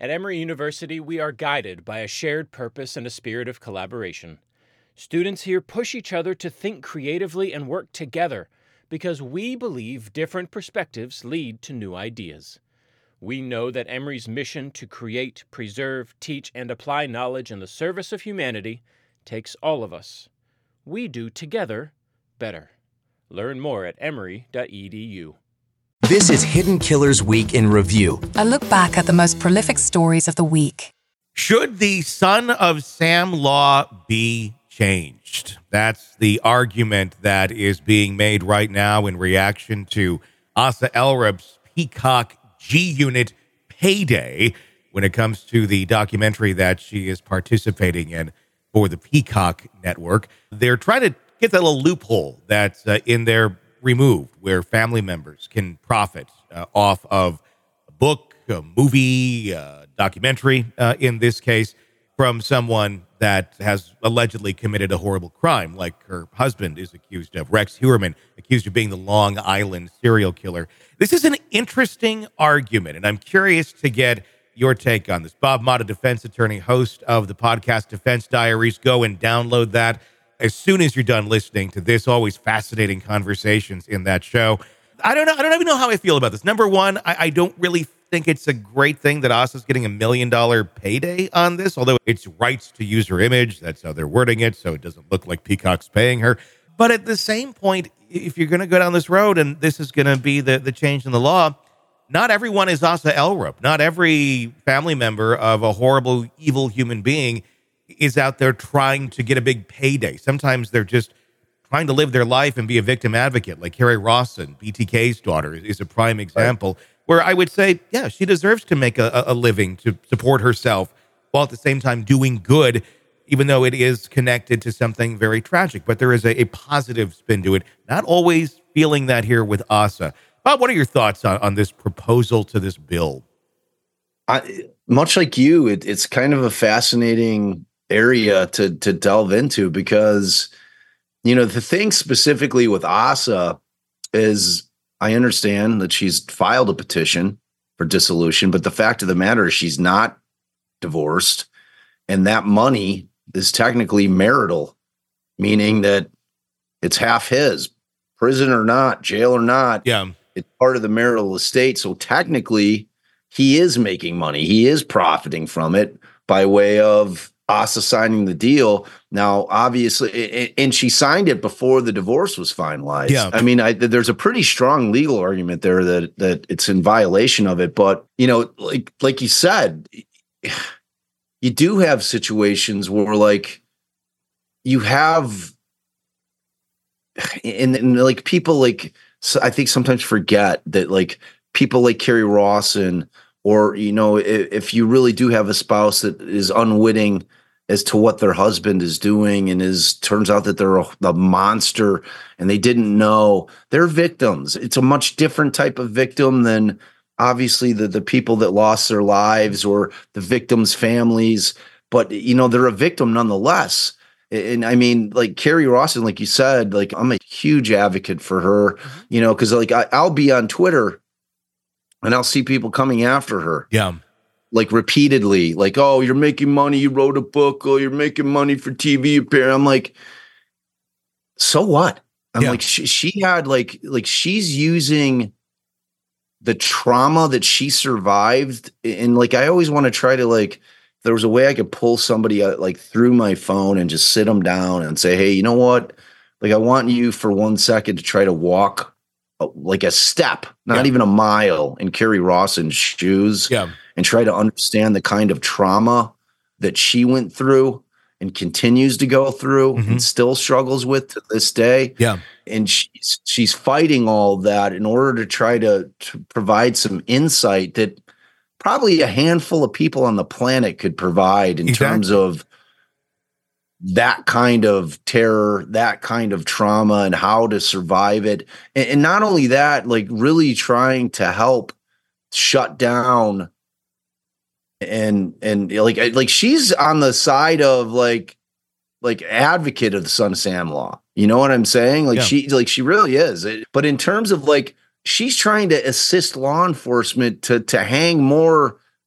At Emory University, we are guided by a shared purpose and a spirit of collaboration. Students here push each other to think creatively and work together because we believe different perspectives lead to new ideas. We know that Emory's mission to create, preserve, teach, and apply knowledge in the service of humanity takes all of us. We do together better. Learn more at emory.edu. This is Hidden Killers Week in Review. A look back at the most prolific stories of the week. Should the son of Sam Law be changed? That's the argument that is being made right now in reaction to Asa Elrub's Peacock G-Unit payday when it comes to the documentary that she is participating in for the Peacock network. They're trying to get that little loophole that's in there removed where family members can profit off of a book, a movie, a documentary, in this case, from someone that has allegedly committed a horrible crime, like her husband is accused of, Rex Heuermann, accused of being the Long Island serial killer. This is an interesting argument, and I'm curious to get your take on this. Bob Motta, defense attorney, host of the podcast Defense Diaries. Go and download that as soon as you're done listening to this. Always fascinating conversations in that show. I don't even know how I feel about this. Number one, I don't really think it's a great thing that Asa's getting $1 million payday on this, although it's rights to use her image. That's how they're wording it, so it doesn't look like Peacock's paying her. But at the same point, if you're going to go down this road and this is going to be the change in the law, not everyone is Asa Elrub. Not every family member of a horrible, evil human being is out there trying to get a big payday. Sometimes they're just trying to live their life and be a victim advocate, like Carrie Rawson, BTK's daughter, is a prime example, where I would say, yeah, she deserves to make a living to support herself while at the same time doing good, even though it is connected to something very tragic. But there is a positive spin to it. Not always feeling that here with Asa. Bob, what are your thoughts on this proposal to this bill? Much like you, it's kind of a fascinating area to delve into because, you know, the thing specifically with Asa is I understand that she's filed a petition for dissolution, but the fact of the matter is she's not divorced, and that money is technically marital, meaning that it's half his, prison or not, jail or not. Yeah. It's part of the marital estate. So technically he is making money. He is profiting from it by way of Asa signing the deal. Now, obviously, and she signed it before the divorce was finalized. Yeah. I mean, there's a pretty strong legal argument there that it's in violation of it. But, you know, like you said, you do have situations where, like, you have, and like people like, so I think sometimes forget that, like, people like Carrie Rawson, or, you know, if you really do have a spouse that is unwitting as to what their husband is doing and turns out that they're a monster and they didn't know, they're victims. It's a much different type of victim than obviously the people that lost their lives or the victims' families. But, you know, they're a victim nonetheless. And I mean, like Carrie Rawson, like you said, like I'm a huge advocate for her, you know, because like I'll be on Twitter and I'll see people coming after her. Yeah. Like repeatedly, like, oh, you're making money. You wrote a book. Oh, you're making money for TV appearance. I'm like, so what? I'm like, she had like she's using the trauma that she survived. And like, I always want to try to, like, if there was a way I could pull somebody out, like through my phone and just sit them down and say, hey, you know what? Like, I want you for 1 second to try to walk like a step, not even a mile, in Carrie Rawson's shoes, and try to understand the kind of trauma that she went through and continues to go through and still struggles with to this day. Yeah. And she's fighting all that in order to try to provide some insight that probably a handful of people on the planet could provide in terms of that kind of terror, that kind of trauma, and how to survive it. And not only that, like really trying to help shut down and like she's on the side of like advocate of the son of Sam Law. You know what I'm saying? Like she really is. But in terms of like, she's trying to assist law enforcement to hang more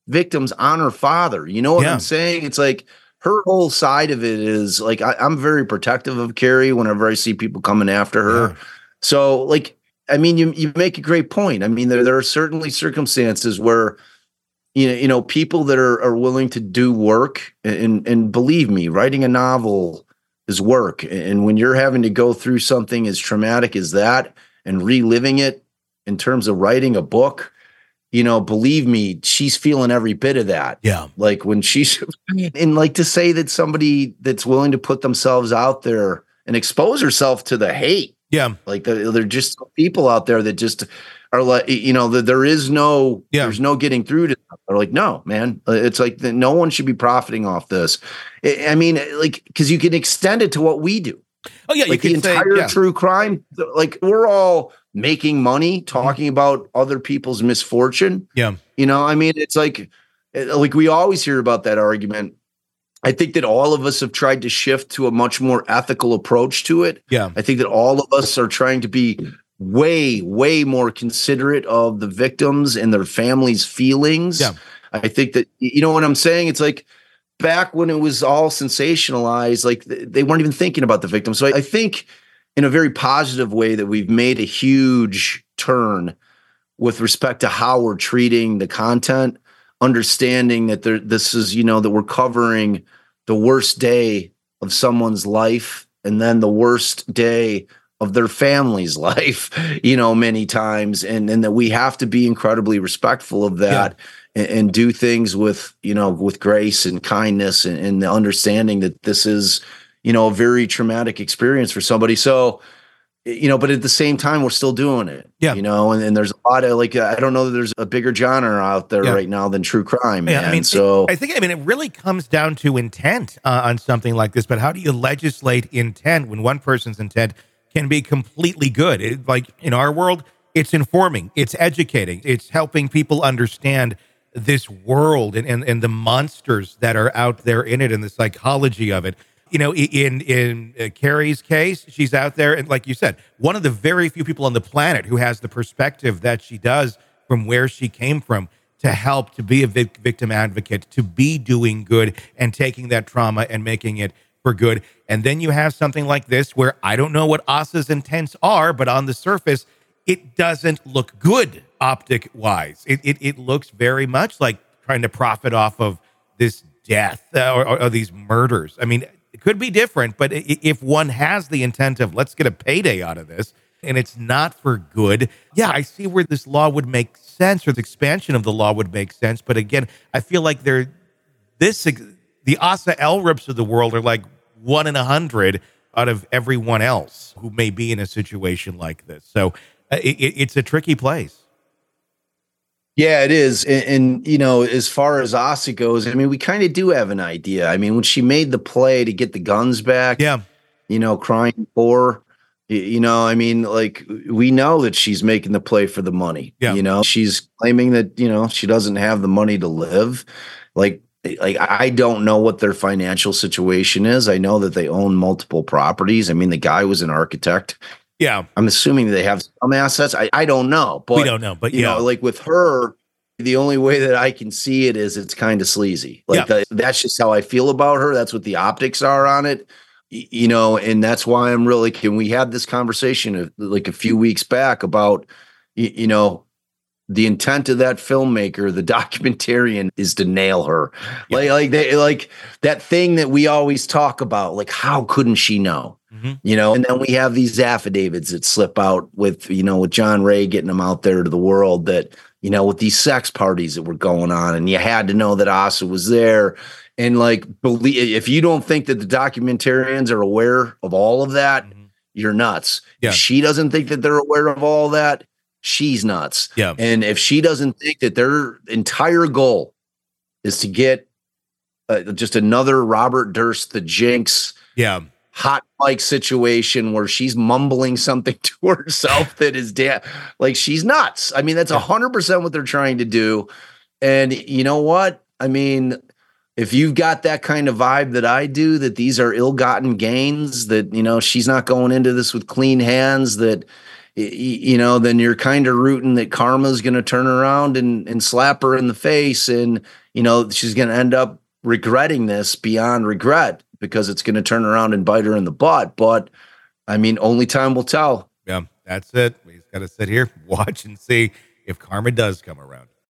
victims on her father. You know what I'm saying? It's like her whole side of it is like, I'm very protective of Carrie whenever I see people coming after her. Yeah. So like, I mean, you make a great point. I mean, there are certainly circumstances where, you know, people that are willing to do work, and believe me, writing a novel is work. And when you're having to go through something as traumatic as that and reliving it in terms of writing a book, you know, believe me, she's feeling every bit of that. Yeah. Like when she's, and like to say that somebody that's willing to put themselves out there and expose herself to the hate. Yeah. Like there are just people out there that just are like, you know, that there's no getting through to them. They're like, no, man, it's like no one should be profiting off this. I mean, like, because you can extend it to what we do. Oh yeah, like the entire true crime. Like we're all making money talking about other people's misfortune. Yeah, you know, I mean, it's like we always hear about that argument. I think that all of us have tried to shift to a much more ethical approach to it. Yeah, I think that all of us are trying to be way more considerate of the victims and their families' feelings. Yeah, I think that, you know what I'm saying? It's like back when it was all sensationalized, like they weren't even thinking about the victims. So I think in a very positive way that we've made a huge turn with respect to how we're treating the content, understanding that this is, you know, that we're covering the worst day of someone's life and then the worst day of their family's life, you know, many times. And that we have to be incredibly respectful of that. Yeah. And do things with, you know, with grace and kindness and the understanding that this is, you know, a very traumatic experience for somebody. So, you know, but at the same time, we're still doing it, you know, and there's a lot of like, I don't know that there's a bigger genre out there right now than true crime. Yeah, I mean, it really comes down to intent on something like this, but how do you legislate intent when one person's intent can be completely good? Like in our world, it's informing, it's educating, it's helping people understand this world and the monsters that are out there in it and the psychology of it. You know, in Carrie's case, she's out there, and like you said, one of the very few people on the planet who has the perspective that she does from where she came from to help, to be a victim advocate, to be doing good and taking that trauma and making it for good. And then you have something like this where I don't know what Asa's intents are, but on the surface, it doesn't look good optic-wise. It looks very much like trying to profit off of this death or these murders. I mean, it could be different, but if one has the intent of let's get a payday out of this, and it's not for good, yeah, I see where this law would make sense, or the expansion of the law would make sense. But again, I feel like the Asa Elrips of the world are like 1 in 100 out of everyone else who may be in a situation like this. So it's a tricky place. Yeah, it is. And, you know, as far as Asa goes, I mean, we kind of do have an idea. I mean, when she made the play to get the guns back, you know, crying poor, you know, I mean, like, we know that she's making the play for the money. Yeah. You know, she's claiming that, you know, she doesn't have the money to live. Like I don't know what their financial situation is. I know that they own multiple properties. I mean, the guy was an architect. Yeah. I'm assuming they have some assets. I don't know. But, we don't know. But, you know, like with her, the only way that I can see it is it's kind of sleazy. Like that's just how I feel about her. That's what the optics are on it. You know, and that's why I'm really, we had this conversation like a few weeks back about, you know, the intent of that filmmaker, the documentarian, is to nail her. Yeah. Like that thing that we always talk about, like, how couldn't she know? Mm-hmm. You know, and then we have these affidavits that slip out with, you know, with John Ray getting them out there to the world that, you know, with these sex parties that were going on, and you had to know that Asa was there. And like, if you don't think that the documentarians are aware of all of that, you're nuts. Yeah. If she doesn't think that they're aware of all that, she's nuts. Yeah. And if she doesn't think that their entire goal is to get just another Robert Durst, the Jinx, hot mic situation where she's mumbling something to herself that is like, she's nuts. I mean, that's 100% what they're trying to do. And you know what? I mean, if you've got that kind of vibe that I do, that these are ill-gotten gains, that, you know, she's not going into this with clean hands, that, then you're kind of rooting that Karma's going to turn around and slap her in the face. And, she's going to end up regretting this beyond regret because it's going to turn around and bite her in the butt. But I mean, only time will tell. Yeah, that's it. We just got to sit here, watch and see if Karma does come around.